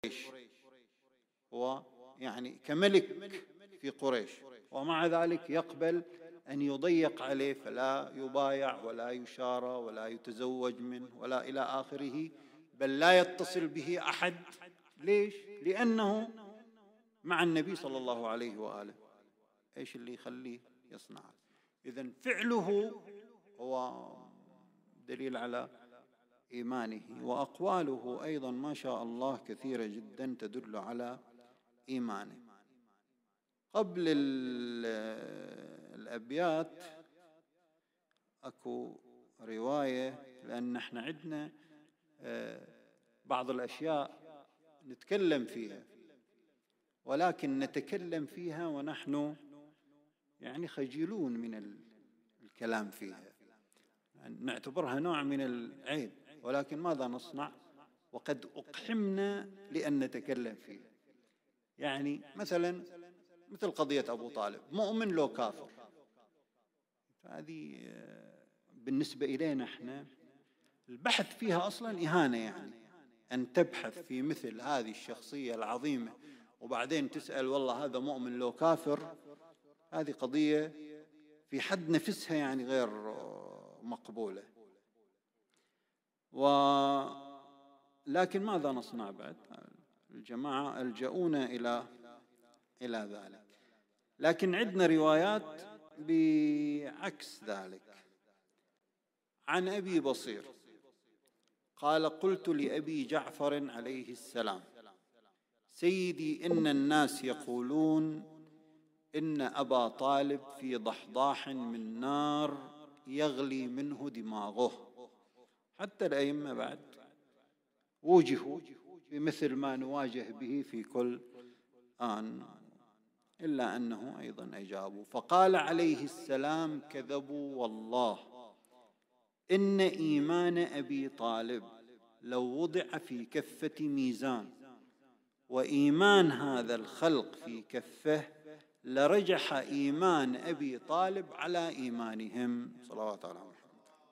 هو يعني كملك في قريش، ومع ذلك يقبل أن يضيق عليه فلا يبايع ولا يشارى ولا يتزوج منه ولا إلى آخره، بل لا يتصل به أحد. ليش؟ لأنه مع النبي صلى الله عليه وآله. إيش اللي يخليه يصنع؟ إذن فعله هو دليل على إيمانه، وأقواله أيضا ما شاء الله كثيرة جدا تدل على إيمانه. قبل الأبيات أكو رواية، لأن احنا عندنا بعض الأشياء نتكلم فيها، ولكن نتكلم فيها ونحن يعني خجلون من الكلام فيها، نعتبرها نوع من العيب، ولكن ماذا نصنع وقد أقحمنا لأن نتكلم فيها. يعني مثل قضية أبو طالب، مؤمن لو كافر، هذه بالنسبة إلينا احنا البحث فيها أصلا إهانة. يعني أن تبحث في مثل هذه الشخصية العظيمة وبعدين تسأل والله هذا مؤمن لو كافر، هذه قضية في حد نفسها يعني غير مقبولة. لكن ماذا نصنع بعد؟ الجماعة ألجؤونا إلى ذلك. لكن عندنا روايات بعكس ذلك. عن أبي بصير قال: قلت لأبي جعفر عليه السلام: سيدي، إن الناس يقولون إن أبا طالب في ضحضاح من نار يغلي منه دماغه. حتى الأئمة بعد وجهوا بمثل ما نواجه به في كل آن، إلا أنه أيضا أجابوا. فقال عليه السلام: كذبوا والله، إن إيمان أبي طالب لو وضع في كفة ميزان وإيمان هذا الخلق في كفه لرجح إيمان أبي طالب على إيمانهم. صلوات على محمد.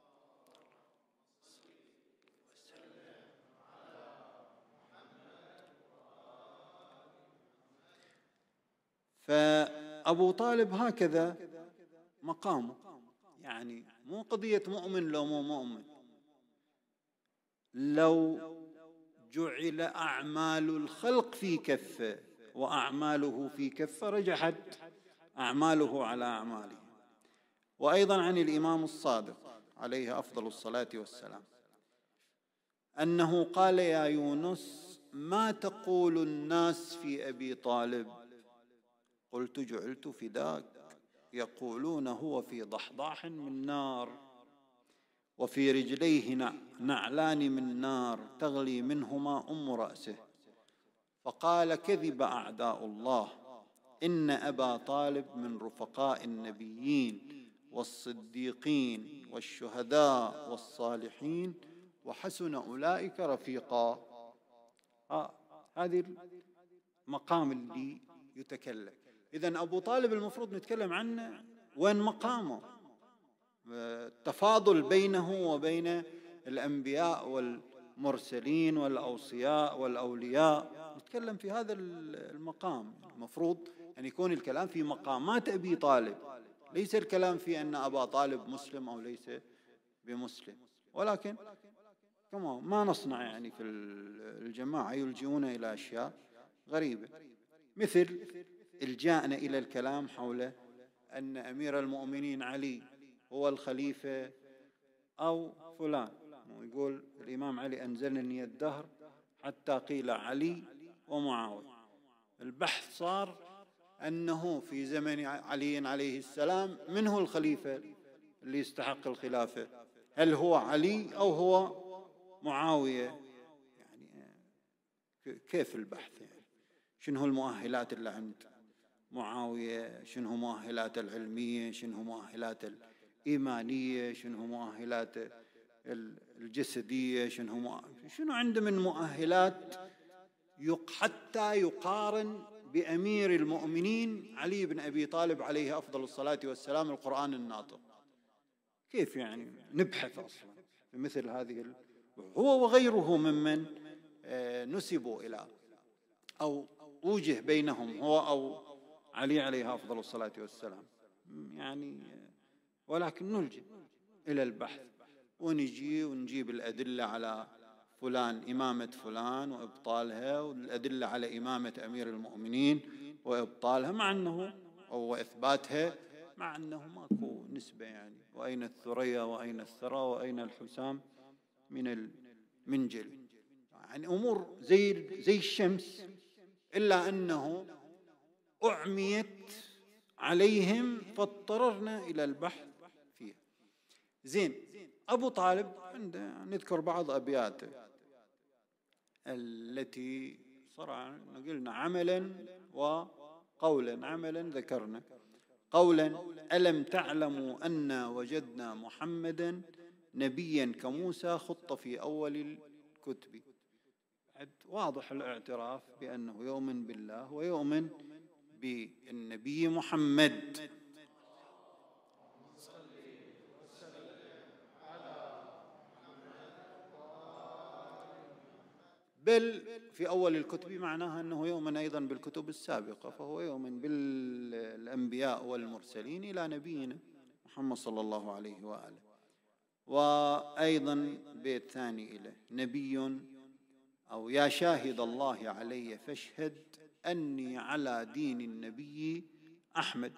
فأبو طالب هكذا مقامه، يعني مو قضية مؤمن لو مو مؤمن. لو جعل أعمال الخلق في كفة وأعماله في كفة رجحت أعماله على أعماله. وأيضا عن الإمام الصادق عليه أفضل الصلاة والسلام أنه قال: يا يونس، ما تقول الناس في أبي طالب؟ قلت: جعلت فداك، يقولون هو في ضحضاح من نار وفي رجليه نعلان من نار تغلي منهما رأسه. فقال: كذب أعداء الله، إن أبا طالب من رفقاء النبيين والصديقين والشهداء والصالحين وحسن أولئك رفيقا. هذه المقام اللي يتكلم. إذن أبو طالب المفروض نتكلم عنه وين مقامه، التفاضل بينه وبين الأنبياء والمرسلين والأوصياء والأولياء، نتكلم في هذا المقام. المفروض أن يكون الكلام في مقامات أبي طالب، ليس الكلام في أن أبا طالب مسلم أو ليس بمسلم. ولكن كما ما نصنع يعني في الجماعة يلجئون إلى أشياء غريبة، مثل الجاءنا إلى الكلام حول أن أمير المؤمنين علي هو الخليفة أو فلان. يقول الإمام علي: أنزلني الدهر حتى قيل علي ومعاوية. البحث صار أنه في زمن علي عليه السلام من هو الخليفة اللي يستحق الخلافة؟ هل هو علي أو هو معاوية؟ يعني كيف البحث؟ يعني شنو المؤهلات اللي عند معاوية؟ شنو مؤهلات العلمية؟ شنو مؤهلات الإيمانية؟ شنو مؤهلات الجسدية؟ شنو عنده من مؤهلات حتى يقارن بأمير المؤمنين علي بن أبي طالب عليه أفضل الصلاة والسلام القرآن الناطق؟ كيف يعني نبحث أصلا في مثل هذه هو وغيره ممن نسبوا إلى أو وجه بينهم هو أو علي عليه أفضل الصلاة والسلام، يعني ولكن نلجئ إلى البحث ونجي ونجيب الأدلة على فلان إمامة فلان وإبطالها، والأدلة على إمامة أمير المؤمنين وإبطالها مع أنه أو إثباتها، مع أنه ماكو نسبة يعني. وأين الثريا وأين الثرى وأين الحسام من المنجل، يعني أمور زي الشمس، إلا أنه أعميت عليهم فاضطررنا إلى البحث فيها. زين، أبو طالب عنده نذكر بعض أبياته التي صرع قلنا عملا وقولا. عملا ذكرنا، قولا: ألم تعلموا أنا وجدنا محمدا نبيا كموسى خط في أول الكتب. واضح الاعتراف بأنه يؤمن بالله ويؤمن بالنبي محمد. بل في أول الكتب معناها أنه يؤمن أيضا بالكتب السابقة، فهو يؤمن بالأنبياء والمرسلين إلى نبينا محمد صلى الله عليه وآله. وأيضا بيت ثاني إليه: نبي أو يا شاهد الله علي فاشهد أني على دين النبي أحمد.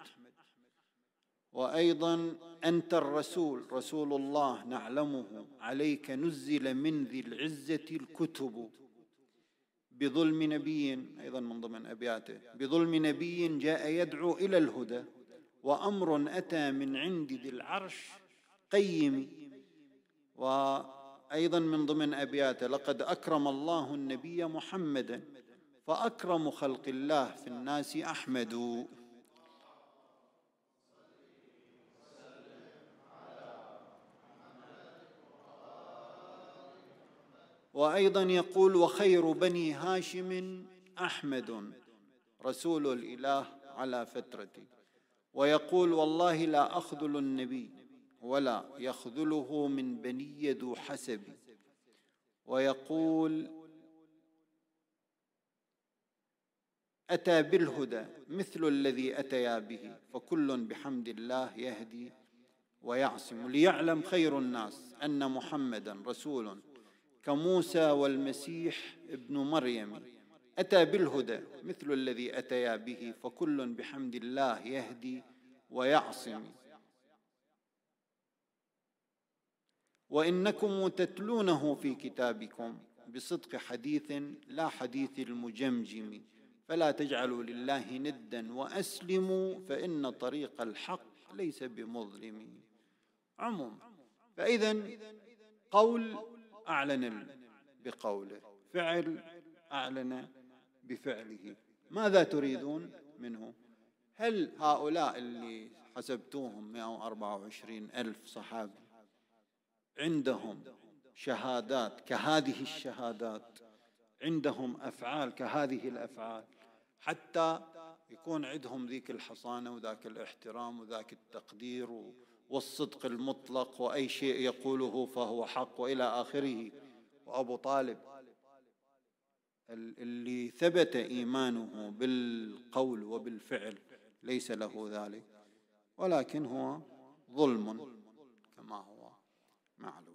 وأيضا: أنت الرسول رسول الله نعلمه عليك نزل من ذي العزة الكتب بظلم نبي. أيضا من ضمن أبياته: بظلم نبي جاء يدعو إلى الهدى وأمر أتى من عند ذي العرش قيم. وأيضا من ضمن أبياته: لقد أكرم الله النبي محمدا فأكرم خلق الله في الناس أحمد. وأيضا يقول: وخير بني هاشم أحمد رسول الإله على فترتي. ويقول: والله لا أخذل النبي ولا يخذله من بني ذو حسب. ويقول: أتى بالهدى مثل الذي أتيا به فكل بحمد الله يهدي ويعصم. ليعلم خير الناس أن محمدا رسول كموسى والمسيح ابن مريم. أتى بالهدى مثل الذي أتيا به فكل بحمد الله يهدي ويعصم. وإنكم تتلونه في كتابكم بصدق حديث لا حديث المجمجم. فلا تجعلوا لله ندا وأسلموا فإن طريق الحق ليس بمظلم. عموم. فإذا قول أعلن بقوله، فعل أعلن بفعله. ماذا تريدون منه؟ هل هؤلاء اللي حسبتوهم 124 ألف صحابي عندهم شهادات كهذه الشهادات، عندهم أفعال كهذه الأفعال، حتى يكون عندهم ذيك الحصانة وذاك الاحترام وذاك التقدير والصدق المطلق وأي شيء يقوله فهو حق وإلى آخره؟ وأبو طالب اللي ثبت إيمانه بالقول وبالفعل ليس له ذلك، ولكن هو ظلم كما هو معلوم.